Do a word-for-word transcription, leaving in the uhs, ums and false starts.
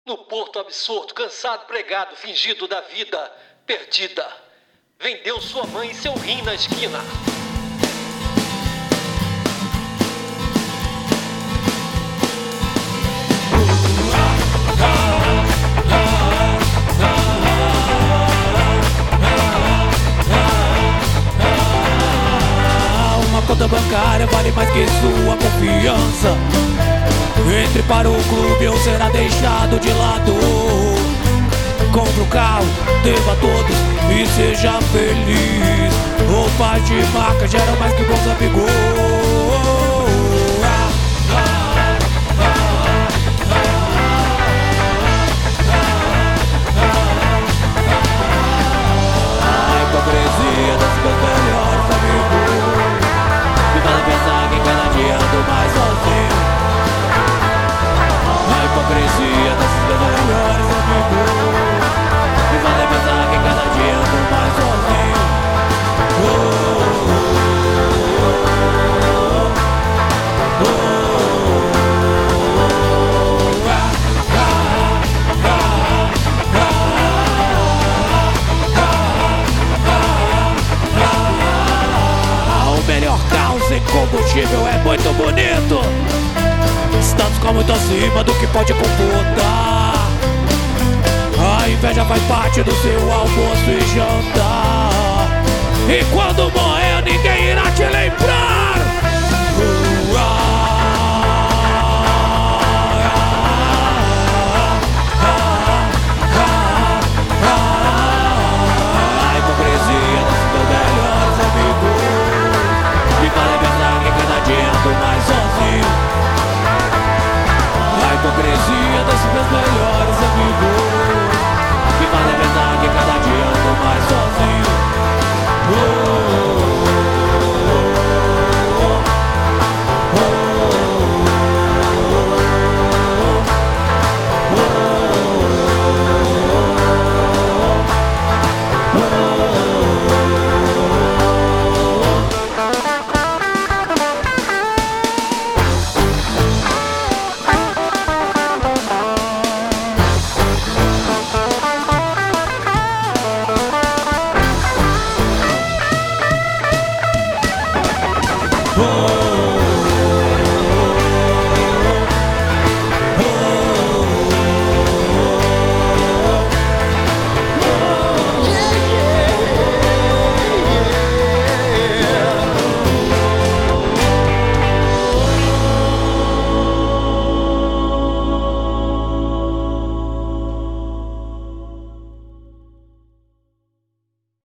No porto absorto, cansado, pregado, fingido da vida perdida. Vendeu sua mãe e seu rim na esquina. Uma conta bancária vale mais que sua confiança. Entre para o clube ou será deixado de lado. Compre um carro, deva todos e seja feliz. Roupas de marca geram mais que bons amigos. A hipocrisia dos meus melhores amigos me faz pensar que cada dia ando mais sozinho. A hipocrisia desses meus melhores amigos me faz pensar que cada dia ando mais sozinho. Oh, oh, oh, oh, oh, ah, ah, ah, ah, ah. O melhor carro sem combustível é muito bonito. Status com muito acima do que pode computar. A inveja faz parte do seu almoço e jantar. E quando morrer ninguém irá te lembrar.